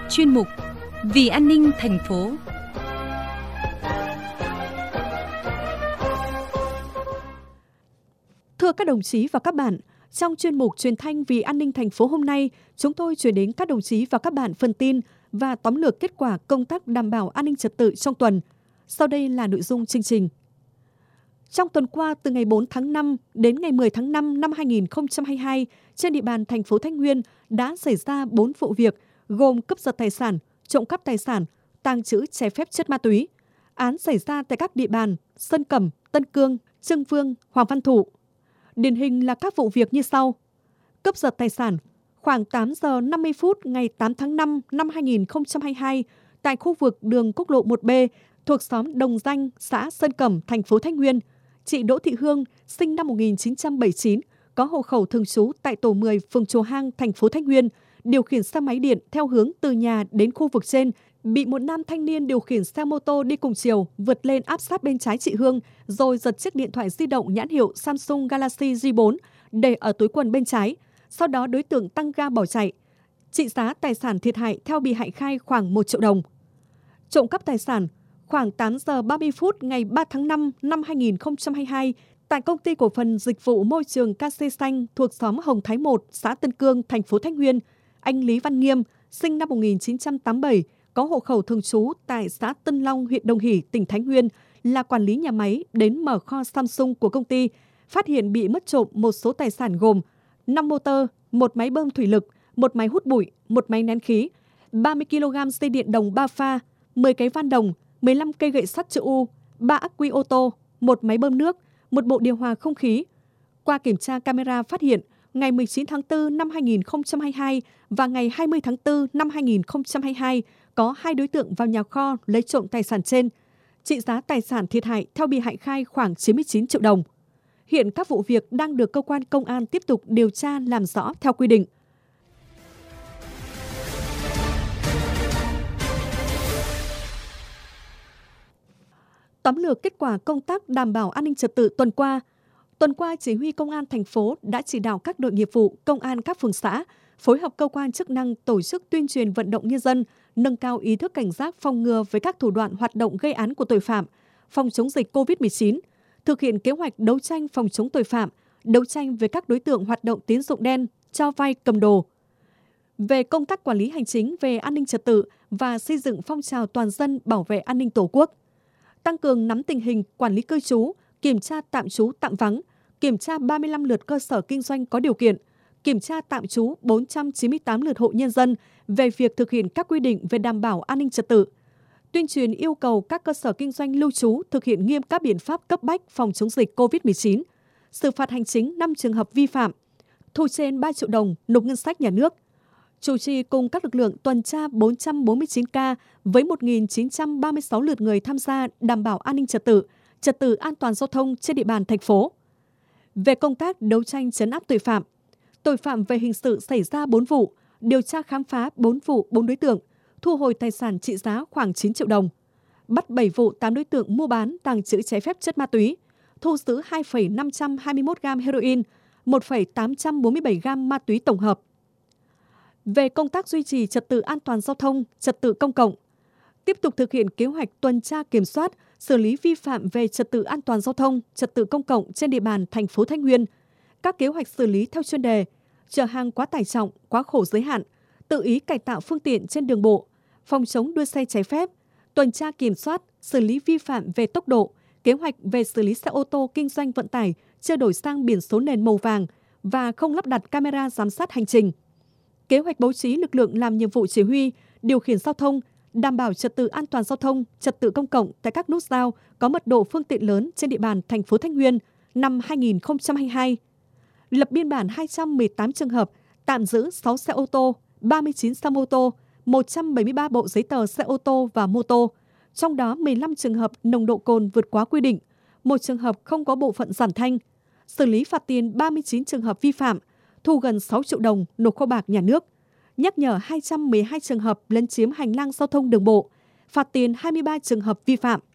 chuyên mục Vì an ninh thành phố. Thưa các đồng chí và các bạn, trong chuyên mục Truyền thanh Vì an ninh thành phố hôm nay, chúng tôi chuyển đến các đồng chí và các bạn phần tin và tóm lược kết quả công tác đảm bảo an ninh trật tự trong tuần. Sau đây là nội dung chương trình. Trong tuần qua, từ ngày 4 tháng 5 đến ngày 10 tháng 5 năm 2022, trên địa bàn thành phố Thái Nguyên đã xảy ra 4 vụ việc gồm cướp giật tài sản, trộm cắp tài sản, tàng trữ trái phép chất ma túy. Án xảy ra tại các địa bàn Sơn Cẩm, Tân Cương, Trưng Vương, Hoàng Văn Thụ. Điển hình là các vụ việc như sau. Cướp giật tài sản. Khoảng 8 giờ 50 phút ngày 8 tháng 5 năm 2022, tại khu vực đường quốc lộ 1B thuộc xóm Đồng Danh, xã Sơn Cẩm, thành phố Thái Nguyên, chị Đỗ Thị Hương, sinh năm 1979, có hộ khẩu thường trú tại tổ 10 phường Chùa Hang, thành phố Thái Nguyên, điều khiển xe máy điện theo hướng từ nhà đến khu vực trên, bị một nam thanh niên điều khiển xe mô tô đi cùng chiều vượt lên áp sát bên trái chị Hương, rồi giật chiếc điện thoại di động nhãn hiệu Samsung Galaxy J4 để ở túi quần bên trái. Sau đó đối tượng tăng ga bỏ chạy. Trị giá tài sản thiệt hại theo bị hại khai khoảng 1 triệu đồng. Trộm cắp tài sản. Khoảng 8 giờ 30 phút ngày 3 tháng 5 năm 2022, tại công ty cổ phần dịch vụ môi trường KC Xanh thuộc xóm Hồng Thái 1, xã Tân Cương, thành phố Thái Nguyên, anh Lý Văn Nghiêm, sinh năm 1987, có hộ khẩu thường trú tại xã Tân Long, huyện Đồng Hỷ, tỉnh Thái Nguyên, là quản lý nhà máy đến mở kho Samsung của công ty, phát hiện bị mất trộm một số tài sản gồm 5 motor, 1 máy bơm thủy lực, 1 máy hút bụi, 1 máy nén khí, 30 kg dây điện đồng 3 pha, 10 cái van đồng, 15 cây gậy sắt chữ U, 3 ắc quy ô tô, 1 máy bơm nước, 1 bộ điều hòa không khí. Qua kiểm tra camera phát hiện, ngày 19 tháng 4 năm 2022 và ngày 20 tháng 4 năm 2022 có 2 đối tượng vào nhà kho lấy trộm tài sản trên. Trị giá tài sản thiệt hại theo bị hại khai khoảng 99 triệu đồng. Hiện các vụ việc đang được cơ quan công an tiếp tục điều tra làm rõ theo quy định. Tóm lược kết quả công tác đảm bảo an ninh trật tự tuần qua. Tuần qua, Chỉ huy Công an thành phố đã chỉ đạo các đội nghiệp vụ, công an các phường xã, phối hợp cơ quan chức năng tổ chức tuyên truyền vận động nhân dân, nâng cao ý thức cảnh giác phòng ngừa với các thủ đoạn hoạt động gây án của tội phạm, phòng chống dịch COVID-19, thực hiện kế hoạch đấu tranh phòng chống tội phạm, đấu tranh với các đối tượng hoạt động tín dụng đen, cho vay cầm đồ. Về công tác quản lý hành chính về an ninh trật tự và xây dựng phong trào toàn dân bảo vệ an ninh Tổ quốc. Tăng cường nắm tình hình quản lý cư trú, kiểm tra tạm trú tạm vắng, kiểm tra 35 lượt cơ sở kinh doanh có điều kiện, kiểm tra tạm trú 498 lượt hộ nhân dân về việc thực hiện các quy định về đảm bảo an ninh trật tự. Tuyên truyền yêu cầu các cơ sở kinh doanh lưu trú thực hiện nghiêm các biện pháp cấp bách phòng chống dịch COVID-19, xử phạt hành chính 5 trường hợp vi phạm, thu trên 3 triệu đồng nộp ngân sách nhà nước. Chủ trì cùng các lực lượng tuần tra 449 ca với 1.936 lượt người tham gia đảm bảo an ninh trật tự an toàn giao thông trên địa bàn thành phố. Về công tác đấu tranh trấn áp tội phạm về hình sự xảy ra 4 vụ, điều tra khám phá 4 vụ 4 đối tượng, thu hồi tài sản trị giá khoảng 9 triệu đồng, bắt 7 vụ 8 đối tượng mua bán tàng trữ trái phép chất ma túy, thu giữ 2,521 gam heroin, 1,847 gam ma túy tổng hợp. Về công tác duy trì trật tự an toàn giao thông, trật tự công cộng, tiếp tục thực hiện kế hoạch tuần tra kiểm soát, xử lý vi phạm về trật tự an toàn giao thông, trật tự công cộng trên địa bàn thành phố Thái Nguyên, các kế hoạch xử lý theo chuyên đề, chở hàng quá tải trọng, quá khổ giới hạn, tự ý cải tạo phương tiện trên đường bộ, phòng chống đua xe trái phép, tuần tra kiểm soát, xử lý vi phạm về tốc độ, kế hoạch về xử lý xe ô tô kinh doanh vận tải chưa đổi sang biển số nền màu vàng và không lắp đặt camera giám sát hành trình. Kế hoạch bố trí lực lượng làm nhiệm vụ chỉ huy, điều khiển giao thông, đảm bảo trật tự an toàn giao thông, trật tự công cộng tại các nút giao có mật độ phương tiện lớn trên địa bàn thành phố Thái Nguyên năm 2022. Lập biên bản 218 trường hợp, tạm giữ 6 xe ô tô, 39 xe mô tô, 173 bộ giấy tờ xe ô tô và mô tô, trong đó 15 trường hợp nồng độ cồn vượt quá quy định, 1 trường hợp không có bộ phận giảm thanh, xử lý phạt tiền 39 trường hợp vi phạm, thu gần 6 triệu đồng nộp kho bạc nhà nước, nhắc nhở 212 trường hợp lấn chiếm hành lang giao thông đường bộ, phạt tiền 23 trường hợp vi phạm.